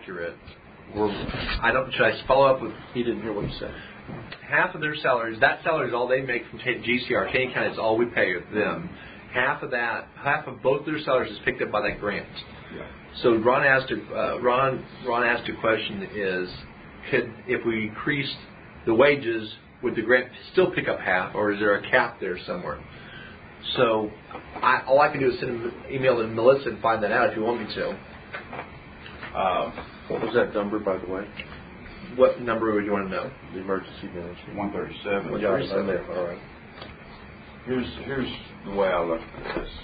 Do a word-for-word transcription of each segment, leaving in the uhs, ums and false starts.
accurate, we're, I don't. Should I follow up with? He didn't hear what you said. Half of their salaries. That salary is all they make from G C R. Canyon County is all we pay them. Half of that, half of both their salaries is picked up by that grant. Yeah. So Ron asked a uh, Ron Ron asked a question: Is could if we increased the wages, would the grant still pick up half, or is there a cap there somewhere? So I, all I can do is send an email to Melissa and find that out if you want me to. Um, what was that number, by the way? What number would you want to know? The emergency management. one thirty-seven. one thirty-seven. There. All right. Here's here's the way I look at this,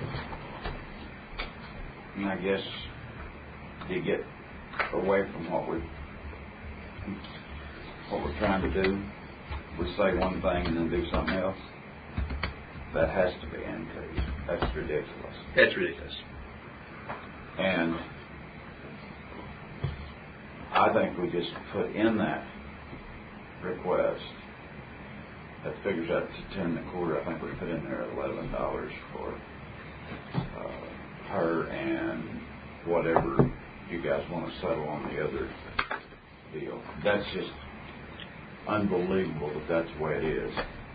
and I guess to get away from what we what we're trying to do, we say one thing and then do something else. That has to be increased. That's ridiculous. That's ridiculous. And I think we just put in that request that figures out to ten and a quarter. I think we put in there eleven dollars for uh, her and whatever you guys want to settle on the other deal. That's just unbelievable that that's the way it is.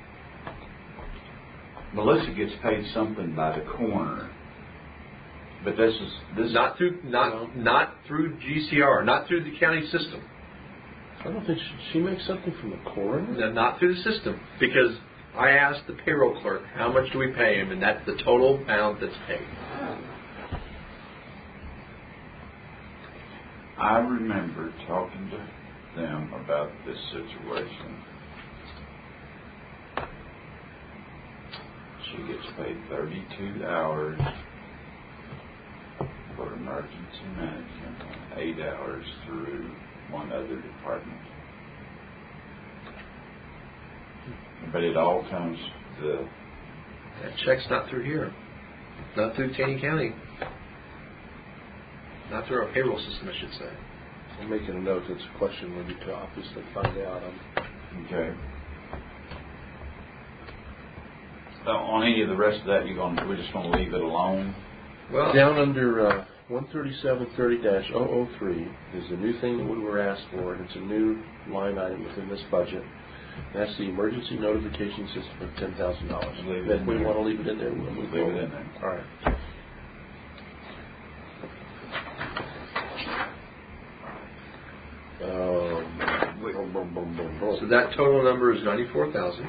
Melissa gets paid something by the corner, but this is this not through not not through G C R, not through the county system. I don't think she, she makes something from the coroner. No, not through the system, because I asked the payroll clerk how much do we pay him, and that's the total amount that's paid. I remember talking to them about this situation. She gets paid thirty-two hours for emergency management and eight hours through one other department. But it all comes to the... That check's not through here. Not through Canyon County. Not through our payroll system, I should say. I'm making a note. It's a question we need to obviously find out. Um, okay. Uh, on any of the rest of that, you're going to, we're just going to leave it alone? Well, down under uh, one thirty-seven thirty dash zero zero three is a new thing that we were asked for, and it's a new line item within this budget. That's the emergency notification system of ten thousand dollars. If we want to leave it in there, we'll move leave forward. it in there. All right. Um, boom, boom, boom, boom, boom. So that total number is ninety-four thousand.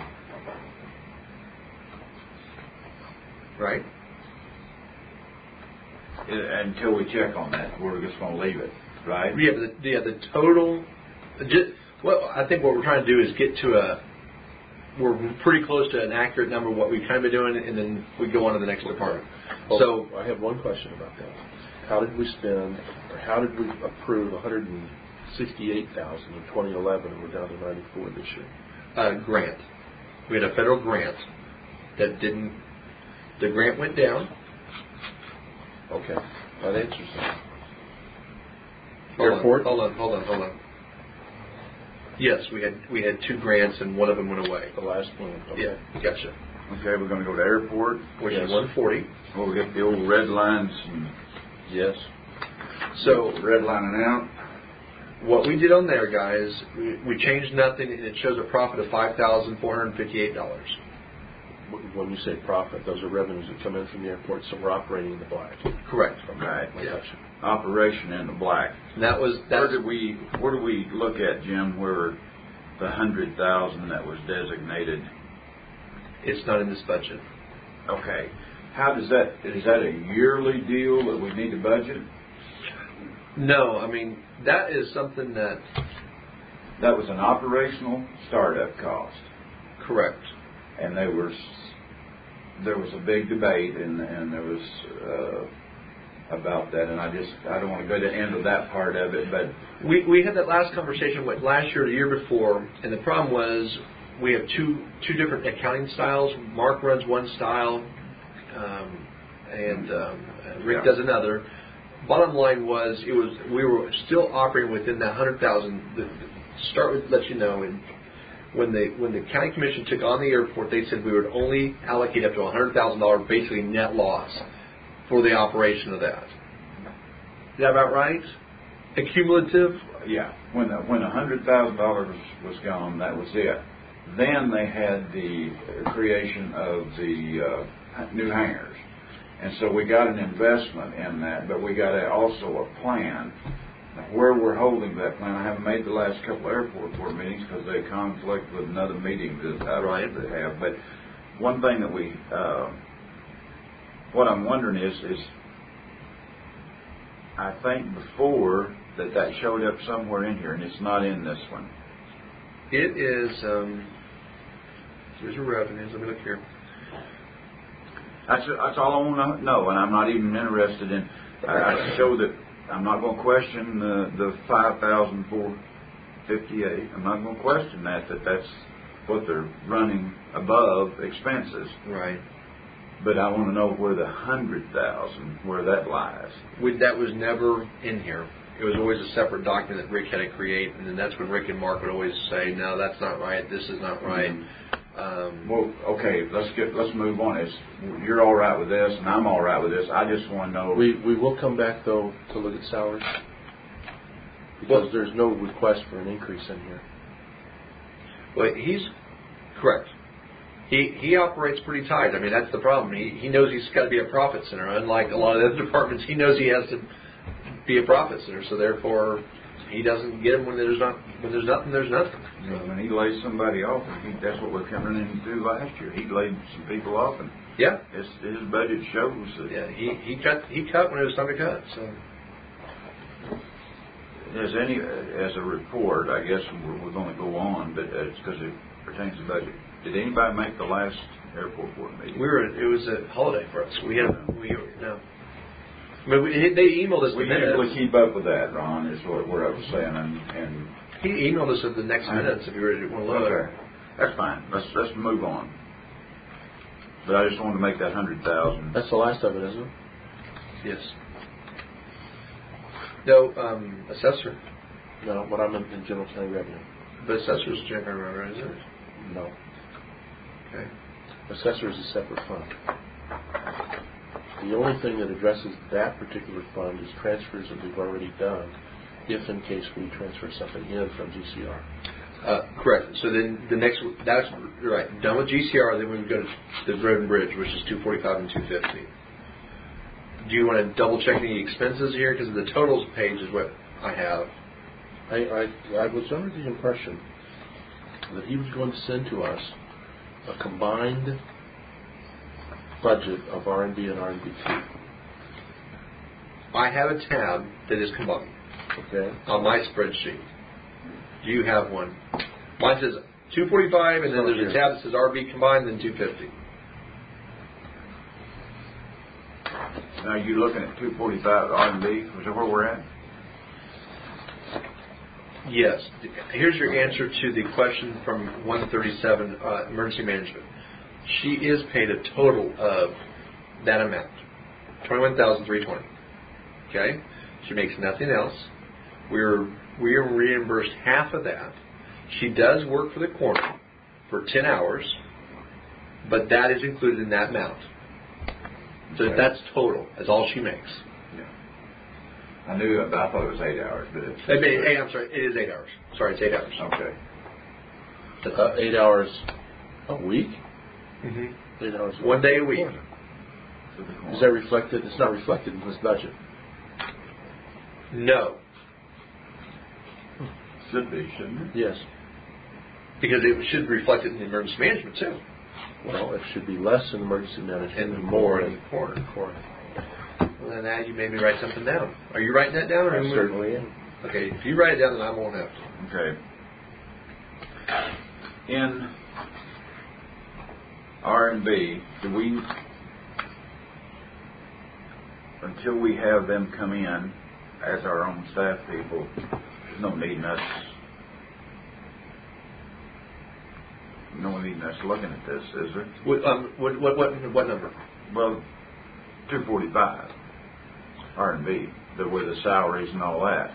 Right? Until we check on that, we're just going to leave it, right? Yeah, the, yeah, the total. Just, well, I think what we're trying to do is get to a. We're pretty close to an accurate number of what we've kind of been doing, and then we go on to the next department. Oh, so I have one question about that. How did we spend, or how did we approve one hundred sixty-eight thousand in twenty eleven, and we're down to ninety-four this year? Uh, grant. We had a federal grant that didn't. The grant went down. Okay, that answers that. Hold Airport. On, hold on, hold on, hold on. Yes, we had we had two grants and one of them went away. The last one. Okay. Yeah, gotcha. Okay, we're going to go to airport, which yes. is one forty. Oh, we got the old red lines. And yes. So red lining out. What we did on there, guys, we, we changed nothing, and it shows a profit of five thousand four hundred fifty-eight dollars. When you say profit, those are revenues that come in from the airport, so we're operating in the black. Correct. Right. Yeah. Operation in the black. And that was that. Where did we Where do we look at, Jim? Where the hundred thousand that was designated? It's not in this budget. Okay. How does that? Is that a yearly deal that we need to budget? No, I mean that is something that. That was an operational startup cost. Correct. And there was there was a big debate, and and there was uh, about that, and I just I don't want to go to the end of that part of it, but we we had that last conversation with last year, or the year before, and the problem was we have two two different accounting styles. Mark runs one style, um, and um, Rick yeah. does another. Bottom line was it was we were still operating within that hundred thousand. Start with let you know and. When the when the county commission took on the airport, they said we would only allocate up to one hundred thousand dollars, basically net loss, for the operation of that. Is that about right? Accumulative? Yeah, when the, when a hundred thousand dollars was gone, that was it. Then they had the creation of the uh, new hangars, and so we got an investment in that, but we got a, also a plan. Now, where we're holding that plan, I haven't made the last couple of airport board meetings because they conflict with another meeting that I Right. have to have. But one thing that we, uh, what I'm wondering is, is I think before that that showed up somewhere in here, and it's not in this one. It is, um, here's your revenues. Let me look here. That's, that's all I want to know, and I'm not even interested in, I, I show that I'm not going to question the, the five thousand four hundred fifty-eight. I'm not going to question that, that that's what they're running above expenses. Right. But I want to know where the one hundred thousand, where that lies. We, that was never in here. It was always a separate document that Rick had to create, and then that's when Rick and Mark would always say, no, that's not right, this is not right. Mm-hmm. Um, Well, okay, let's get let's move on. It's, you're all right with this, and I'm all right with this. I just want to know. We we will come back though to look at salaries because Well- there's no request for an increase in here. well, he's correct. He he operates pretty tight. I mean, that's the problem. He he knows he's got to be a profit center. Unlike a lot of the other departments, he knows he has to be a profit center. So therefore, he doesn't get them when there's not when there's nothing. There's nothing. You know, when he lays somebody off, and he, that's what we're coming into last year. He laid some people off, and Yeah. his, his budget shows that. Yeah. He he cut he cut when it was time to cut. So As any as a report, I guess we're, we're going to go on, but it's because it pertains to budget. Did anybody make the last airport board meeting? we were. It was a holiday for us. We had we no. I mean, we, they emailed us We the minutes. usually keep up with that, Ron. Is what, what I was saying, and, and He emailed us at the next minutes if you were to want to look. okay, that's fine. Let's let's move on. But I just wanted to make that hundred thousand. That's the last of it, isn't it? Yes. No, um, assessor. No, but I'm in, in general county revenue. But assessor's general, right, isn't it? No, Okay. assessor is a separate fund. The only thing that addresses that particular fund is transfers that we've already done, if in case we transfer something in from G C R. Uh, correct. So then the next, that's you're right. Done with G C R, then we would go to the road and bridge, which is two forty-five and two fifty. Do you want to double check any expenses here? Because the totals page is what I have. I, I, I was under the impression that he was going to send to us a combined budget of R and D and R and D two. I have a tab that is combined Okay. on my spreadsheet. Do you have one? Mine says two forty-five, and then there's a tab that says R B combined, then two fifty. Now you looking at two forty-five R and B? Is that where we're at? Yes. Here's your answer to the question from one thirty-seven, uh, emergency management. She is paid a total of that amount, twenty-one thousand three hundred twenty. Okay? She makes nothing else. We're we're reimbursed half of that. She does work for the corner for ten hours, but that is included in that amount. So Okay. that's total. That's all she makes. Yeah. I knew, but I thought it was eight hours. But it's I mean, hey, I'm sorry. It is eight hours. Sorry, it's eight hours. okay. That's Uh, eight hours a week? Mm-hmm. Eight hours a One day a week. For the corner. Is that reflected? It's not reflected in this budget. No, Should be, shouldn't it? Yes. because it should reflect it in the emergency management too, Well, it should be less in emergency management and and more more in in the corner. the corner. Well, then now you made me write something down. Are you writing that down? Or I am I- certainly am. Okay, if you write it down, then I won't have to. Okay. In R and B, do we, until we have them come in as our own staff people, there's no need in us, no need in us looking at this, is there? What, um, what, what, what, what number? Well, two forty-five, R and B, the, with the salaries and all that.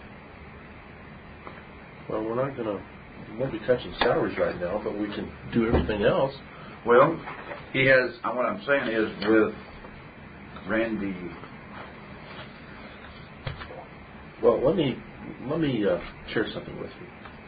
Well, we're not going to, we won't be touching salaries right now, but we can do everything else. Well, He has. Uh, what I'm saying is with Randy, Well, let me let me uh, share something with you.